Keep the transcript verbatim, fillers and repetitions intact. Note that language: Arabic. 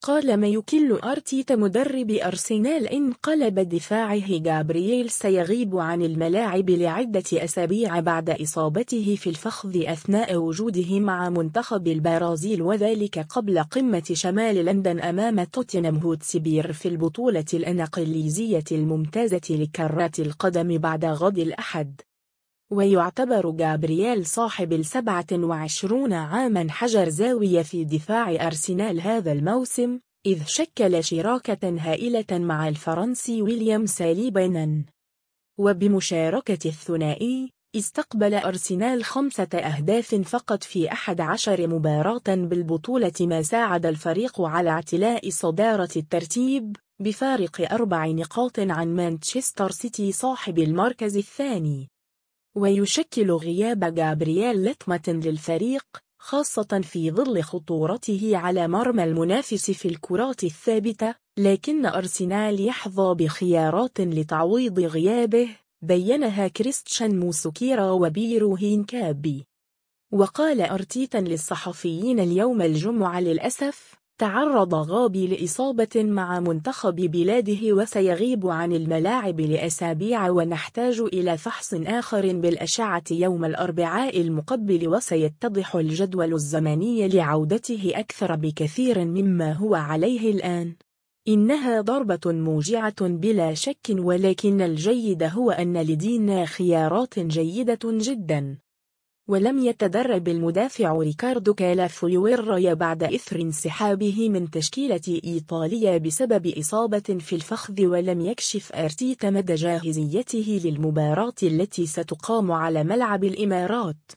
قال ما يكل أرتيتا مدرب أرسنال إن قلب دفاعه جابرييل سيغيب عن الملاعب لعدة أسابيع بعد إصابته في الفخذ أثناء وجوده مع منتخب البرازيل، وذلك قبل قمة شمال لندن أمام توتنهام هوتسبير في البطولة الإنجليزية الممتازة لكرة القدم بعد غد الأحد. ويعتبر جابرييل صاحب السبعة وعشرون عاما حجر زاوية في دفاع أرسنال هذا الموسم، إذ شكل شراكة هائلة مع الفرنسي ويليام ساليبا. وبمشاركة الثنائي استقبل أرسنال خمسة أهداف فقط في أحد عشر مباراة بالبطولة، ما ساعد الفريق على اعتلاء صدارة الترتيب بفارق أربع نقاط عن مانشستر سيتي صاحب المركز الثاني. ويشكل غياب جابرييل لطمة للفريق، خاصة في ظل خطورته على مرمى المنافس في الكرات الثابتة، لكن أرسنال يحظى بخيارات لتعويض غيابه، بيّنها كريستيان موسكيرا وبيرو هينكابي. وقال أرتيتا للصحفيين اليوم الجمعة للأسف تعرض غابي لإصابة مع منتخب بلاده وسيغيب عن الملاعب لأسابيع، ونحتاج إلى فحص آخر بالأشعة يوم الأربعاء المقبل، وسيتضح الجدول الزمني لعودته أكثر بكثير مما هو عليه الآن. إنها ضربة موجعة بلا شك، ولكن الجيد هو أن لدينا خيارات جيدة جدا. ولم يتدرب المدافع ريكاردو كالافيوريا بعد إثر انسحابه من تشكيلة إيطاليا بسبب إصابة في الفخذ، ولم يكشف أرتيتا مدى جاهزيته للمباراة التي ستقام على ملعب الإمارات.